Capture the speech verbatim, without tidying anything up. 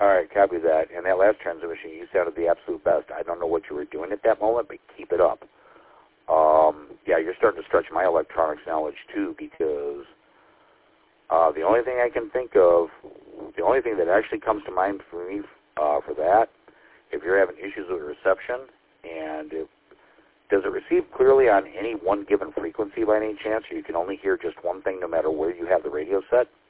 All right, copy that. And that last transmission, you sounded the absolute best. I don't know what you were doing at that moment, but keep it up. Um, yeah, you're starting to stretch my electronics knowledge, too, because uh, the only thing I can think of, the only thing that actually comes to mind for me uh, for that, if you're having issues with reception, and if, does it receive clearly on any one given frequency by any chance, or you can only hear just one thing no matter where you have the radio set?